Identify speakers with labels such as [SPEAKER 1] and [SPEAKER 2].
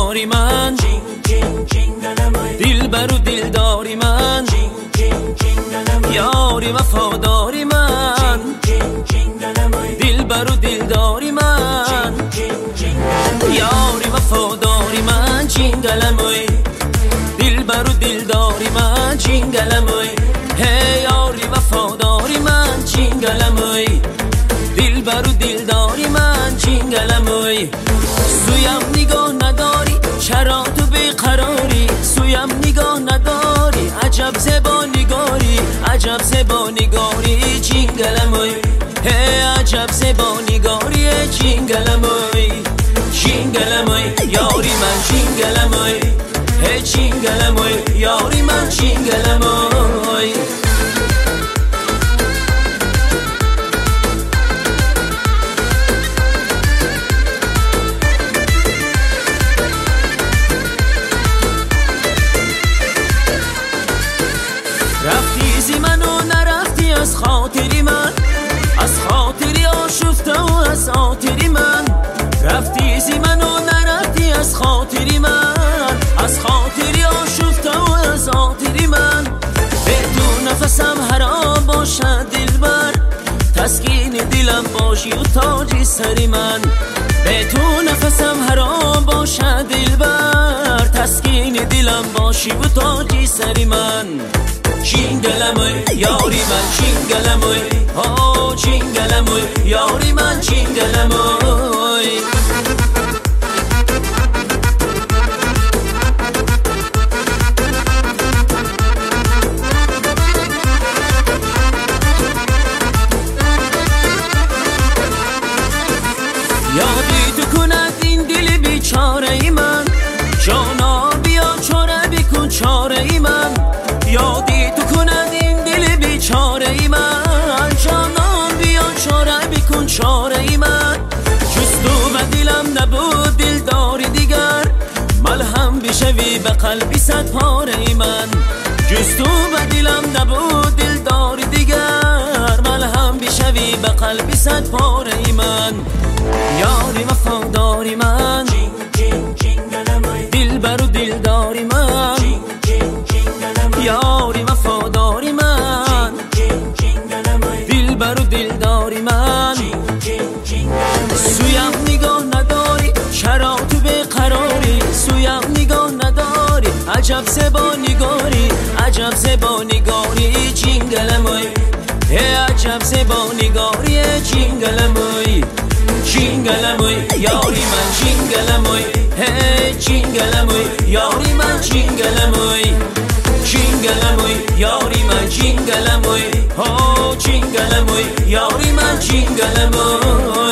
[SPEAKER 1] وفاداری من، دلبر و دلداری من، یاری وفاداری من، دلبر و دلداری من، یاری وفاداری من، جینگلموی دلبر و دلداری من، جینگلموی هی یاری وفاداری من، جینگلموی دلبر و دلداری من، جینگلموی سویم نگاه نداری چرا تو بیقراری، سویم نگاه نداری عجب زبانگاری، عجب زبانگاری جینگلموی هی عجب زبانگاری جینگلموی، جینگلموی یاری من جینگلموی هی جینگلموی یاری من جینگلموی. رفتی زی منو نرفتی از خاطری من، از خاطری آشفته و از خاطری من، رفتی زی منو نرفتی از خاطری من، از خاطری آشفته و از خاطری من، به تو نفسم حرام باشد دلبر، تسکین دلم باشی و تاجی سری من، به تو نفسم حرام باشد دلبر، تسکین دلم باشی و تاجی سری من، جینگلموی یاری من جینگلموی آه جینگلموی یاری من جینگلموی. یادی تو کند این دل بیچاره ای من، جانا بیا چاره بکن چاره ای من، یادی تو کند این دل بیچاره ای من، جانا بیا چاره بکن چاره ای من، جز تو و دلم نبود دلداری دیگر، ملهم بشوی به قلبی صد پاره ای من، جز تو و دلم نبود دلداری دیگر، ملهم بشوی به قلبی صد پاره ای من، یاری وفاداری من، دلبر و دلداری من، یاری وفاداری من، دلبر و دلداری من، سویم نگاه نداری چرا تو بیقراری، سویم نگاه نداری عجب زبانگاری، عجب زبانگاری جینگلموی هی عجب زبانگاری جینگلموی، جینگلموی یاری من جینگلموی هی جینگلموی یاری من جینگلموی، جینگلموی یاری من جینگلموی آه جینگلموی یاری من جینگلموی.